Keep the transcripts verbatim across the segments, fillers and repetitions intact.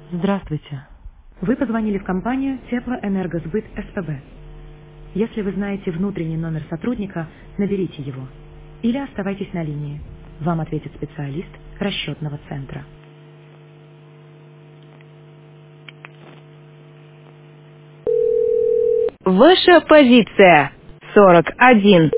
Здравствуйте. Вы позвонили в компанию Теплоэнергосбыт СПБ. Если вы знаете внутренний номер сотрудника, наберите его. Или оставайтесь на линии. Вам ответит специалист расчетного центра. Ваша позиция сорок один.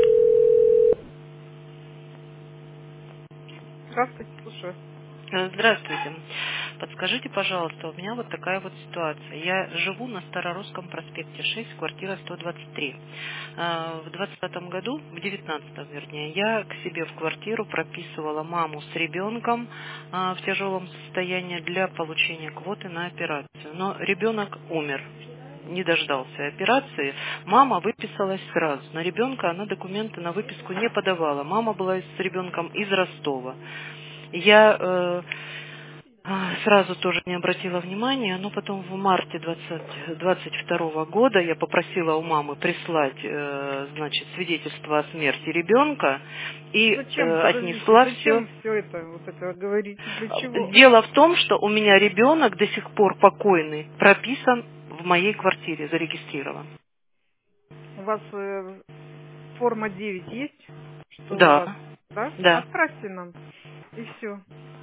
Здравствуйте, слушаю. Э, Здравствуйте. Подскажите, пожалуйста, у меня вот такая вот ситуация. Я живу на Старорусском проспекте шесть, квартира сто двадцать три. Э, В двадцатом году, в девятнадцатом вернее, я к себе в квартиру прописывала маму с ребенком э, в тяжелом состоянии для получения квоты на операцию. Но ребенок умер. Не дождался операции. Мама выписалась сразу. На ребенка она документы на выписку не подавала. Мама была с ребенком из Ростова. Я э, а, сразу тоже не обратила внимания, но потом в марте двадцать второго года я попросила у мамы прислать, э, значит, свидетельство о смерти ребенка и Зачем, э, подождите, отнесла все. зачем все это, вот это говорите, для чего? Дело в том, что у меня ребенок до сих пор покойный, прописан в моей квартире, зарегистрирован. У вас э, форма девять есть? Что у Да, вас? Да? да. Отправьте нам, и все.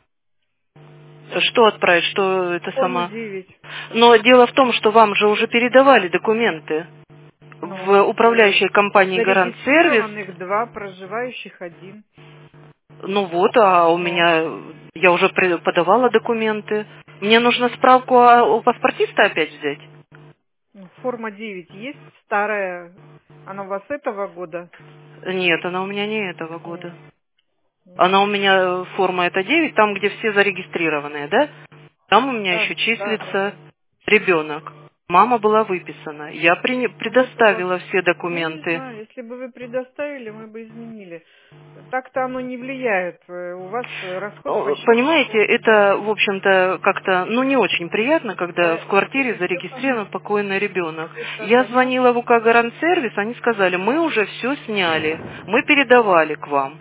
Что отправить, что это Форму сама? девять. Но дело в том, что вам же уже передавали документы Но у в нас э, управляющей компании Гарант Сервис. зарегистрированных два, проживающих один. Ну вот, а у Ну, меня, я уже при- подавала документы. Мне нужно справку о- у паспортиста опять взять? ну, форма девять есть, старая, она у вас этого года? Нет, она у меня не этого года. Нет. Она у Мгм. меня, э, форма это девять, там, где все зарегистрированные, да? Там у меня Да, еще да, да, числится да. ребенок. Мама была выписана. Я при- Ну вот у вас, предоставила все ну не документы. знаю, если бы вы предоставили, мы бы изменили. Так-то оно не влияет. э, У вас э, расход по О, счету Понимаете, шел. это, в общем-то, как-то, ну, не очень приятно, когда Да, в квартире это все зарегистрирован понятно. покойный ребенок. Это Я звонила понятно. в УК Гарант Сервис, они сказали, мы уже все сняли, мы передавали к вам.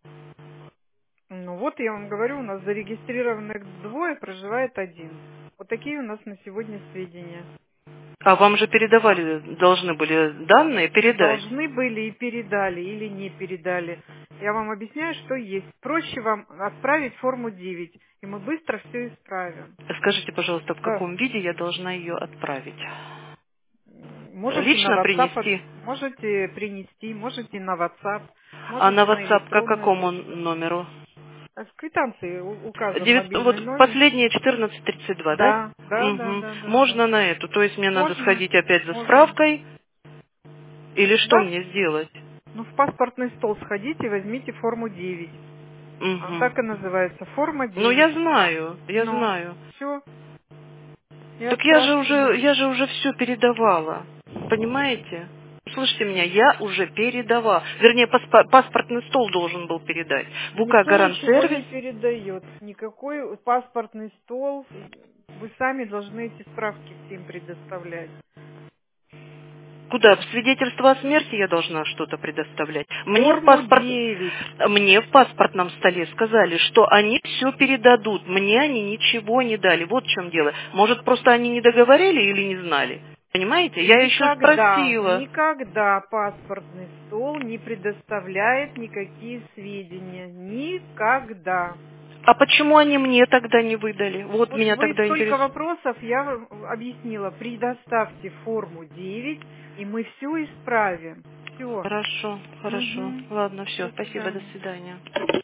Ну вот я вам говорю, у нас зарегистрированных двое, проживает один. Вот такие у нас на сегодня сведения. А вам же передавали, должны были данные передать. Должны были и передали, или не передали. Я вам объясняю, что есть. Проще вам отправить форму девять, и мы быстро все исправим. Скажите, пожалуйста, в Да. каком виде я должна ее отправить? Можете на Лично WhatsApp, от- принести. можете принести, можете на WhatsApp, А на можете на WhatsApp по электронную какому почту. номеру? А в квитанции у- указан Девять- мобильный вот номер. последние четырнадцать тридцать два, да? Да, да, да, Мгм. да, да, да. Можно на эту, то есть мне надо Можно, сходить опять за можно. справкой, или что Да? мне сделать? Ну, в паспортный стол сходите, возьмите форму девять. Она Мгм. так и называется, форма Ну я девять. знаю, я Ну, знаю. все, и Так я же отправьте уже, нам. я же уже все передавала, понимаете? Слушайте меня, я уже передавала. Вернее, паспо- паспортный стол должен был передать. В УК Никто Гарант ничего Сервис. не передает. Никакой паспортный стол. Вы сами должны эти справки всем предоставлять. Куда? В свидетельство о смерти я должна что-то предоставлять. Мне в Форму паспорт, девять. мне в паспортном столе сказали, что они все передадут. Мне они ничего не дали. Вот в чем дело. Может, просто они не договорили или не знали. Понимаете? Я еще Никогда, спросила. никогда паспортный стол не предоставляет никакие сведения. Никогда. А почему они мне тогда не выдали? Вот Вот меня вы тогда столько интересует. вопросов, я вам объяснила. Предоставьте форму девять, и мы все исправим. Все. Хорошо, хорошо. Угу. Ладно, все. До Спасибо, до свидания. свидания.